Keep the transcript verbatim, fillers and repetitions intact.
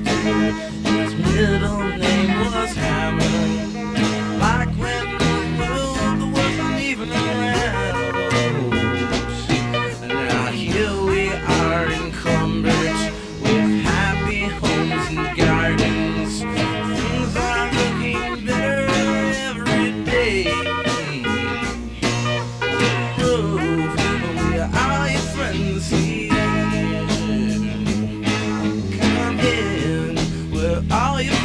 His middle name was Hammond. Like when the world wasn't even around. Now here we are encumbered with happy homes and gardens. Things are looking better every day. Oh, we are your friends here. Come in, we're all your